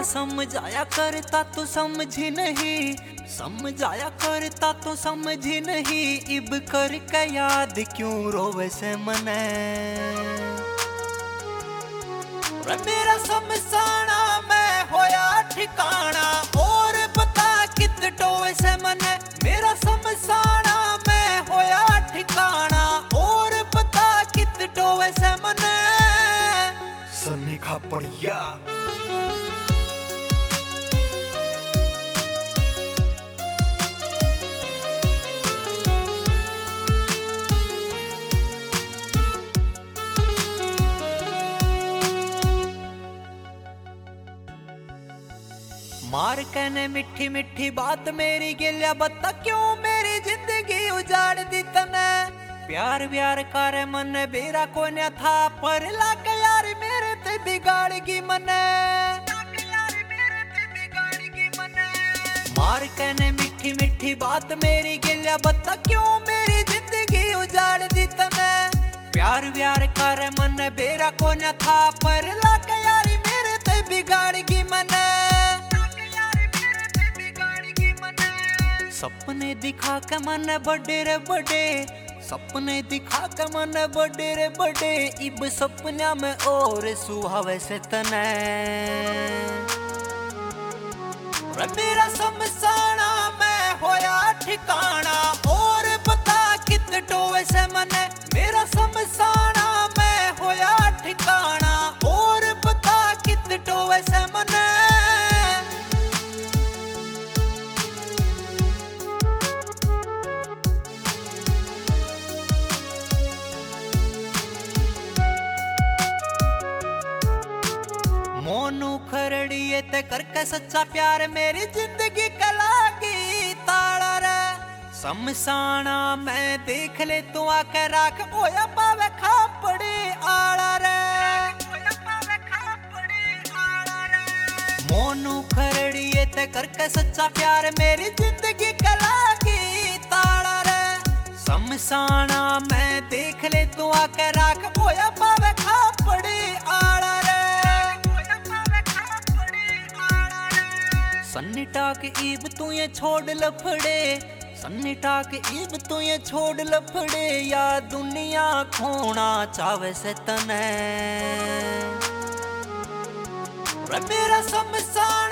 समझाया करता तो समझी नहीं, समझाया करता तो समझी नहीं, इब करके याद क्यों रोवे से मने। मेरा समसाना मैं होया ठिकाना, और बता कित टोवे से मने। मेरा समसाना मैं होया ठिकाना, और बता कित टोवे से मने। सन्नी खा पड़िया मार कहने मीठी मीठी बात मेरी गिलिया, बता क्यों मेरी जिंदगी उजाड़ दी तने। प्यार व्यार कर मन बेरा को न था, पर लाग यार मेरे ते बिगाड़गी मने। मार कहने मीठी मीठी बात मेरी गिलिया, बता क्यों मेरी जिंदगी उजाड़ दी तने। प्यार व्यार कर मन बेरा को न था, पर लाग यार मेरे ते बिगाड़गी मने। सपने दिखा के मन बड़े रे बड़े, सपने दिखा के मन बड़े रे बड़े, इब सपना में और सुहावे से तने। मेरा समसाना मैं होया ठिकाना, और बता कित टोवे से मने। मेरा समसाना मैं होया ठिकाना, और बता कित टोवे से मने। मोनू खरड़िए ते करके सच्चा प्यार, मेरी जिंदगी कलागी ताड़ा रे। समसाना मैं देख ले तू आके राख, ओया पावे खापड़ी आड़ा रे। मोनू खरड़िए ते करके सच्चा प्यार, मेरी जिंदगी कलागी ताड़ा रे। समसाना मैं देख ले तू आके राख, ओया पावे खापड़ी आड़ा रे। सन्नी टाक ईब तू ये छोड़ लफड़े, सन्नी टाक ईब तू ये छोड़ लफड़े, या दुनिया खोना चावे से तने। मेरा समसान